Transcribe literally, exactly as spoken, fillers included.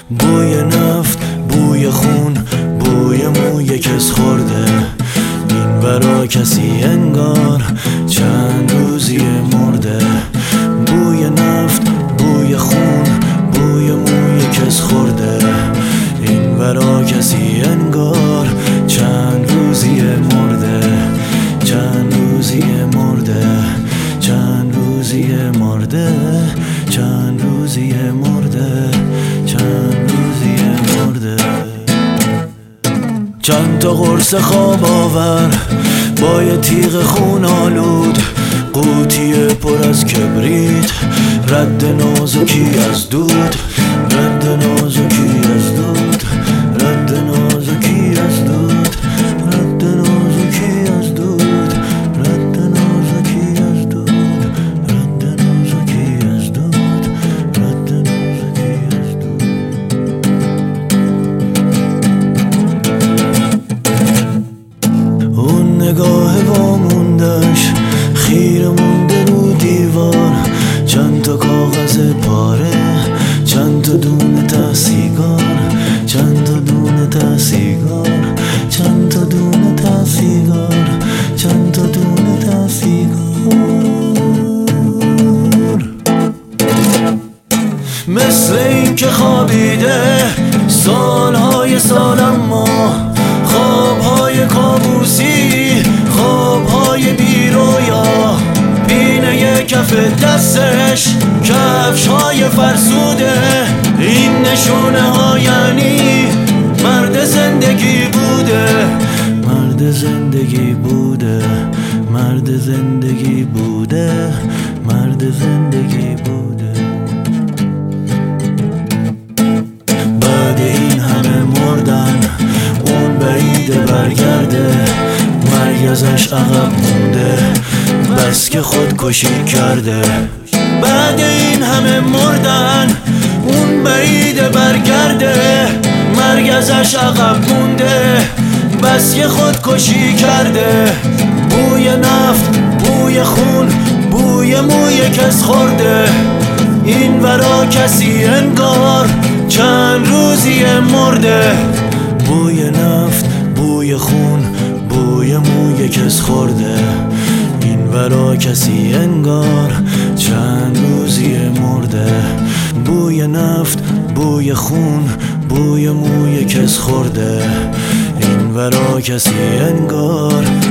بوی نفت، بوی خون، بوی موی کس خورده. این ورا کسی انگار چند روزی مرده. بوی نفت، بوی خون، بوی موی کس خورده. این ورا کسی انگار چند روزی مرده. چند روزی مرده. چند روزی مرده. چند روزی مرده. چند روزی مرده. چند تا قرص خواب آور با یه تیغ خون آلود، قوطی پر از کبریت، رد نازکی از دود، رد نازکی از دود، رد نازکی از دود، رد نازکی از دود، رد نازکی از دود، رد نازکی از دود، رد نازکی از دود. اون نگاه واموندش خیره مونده رو دیوار، چند تا کاغذ پاره، چند تا دونه ته سیگار، چند تا دونه ته سیگار، چند تا دونه ته سیگار، چند تا دونه ته سیگار. مثل این که خوابیده سالهای سال، اما خوابهای کابوسی، خوابهای بیرویا. پینه کف دستش کفشهای فرسوده. این نشونه ها یعنی مرد زندگی بوده. مرد زندگی بوده. مرد زندگی بوده. مرد زندگی بوده. بعد این همه مردن اون بعیده برگرده. مرگ ازش عقب مونده، بس که خودکشی کرده. بعد این همه مردن اون بعیده برگرده. مرگ ازش عقب مونده، بس که خودکشی کرده. بوی نفت، بوی خون، بوی موی کس خورده. این ورا کسی انگار چند روزی مرده. بوی نفت، بوی خون، بوی موی کس خورده. این ورا کسی انگار چند روزی مرده. بوی نفت، بوی خون، بوی موی کس خورده. این ورا کسی انگار